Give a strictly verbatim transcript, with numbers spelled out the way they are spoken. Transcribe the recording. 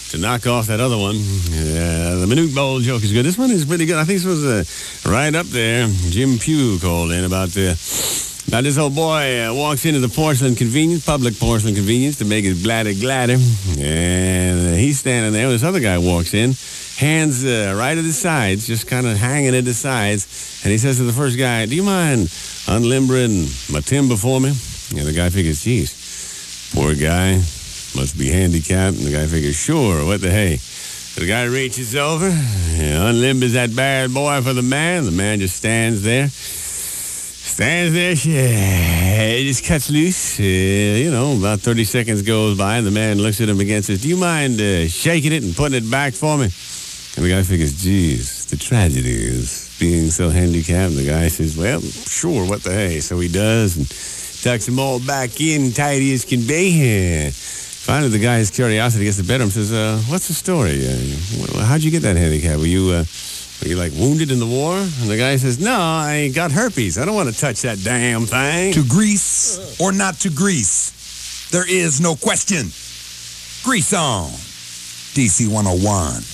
to knock off that other one. Uh, the Minute Bowl joke is good. This one is pretty good. I think this was uh, right up there. Jim Pugh called in about the... Now, this old boy uh, walks into the porcelain convenience, public porcelain convenience, to make his bladder gladder. And uh, he's standing there. This other guy walks in, hands uh, right at his sides, just kind of hanging at his sides. And he says to the first guy, do you mind unlimbering my timber for me? And the guy figures, geez, poor guy, must be handicapped. And the guy figures, sure, what the hey. The guy reaches over, and unlimbers that bad boy for the man. The man just stands there. Stands there, yeah, it just cuts loose. Uh, you know, about thirty seconds goes by, and the man looks at him again and says, do you mind uh, shaking it and putting it back for me? And the guy figures, geez, the tragedy is being so handicapped. And the guy says, well, sure, what the hey. So he does, and tucks them all back in, tidy as can be. Uh, finally, the guy's curiosity gets the better of him, says, uh, what's the story? Uh, how'd you get that handicap? Were you... Uh, Are you, like, wounded in the war? And the guy says, no, I got herpes. I don't want to touch that damn thing. To grease or not to grease, there is no question. Grease on. D C one oh one.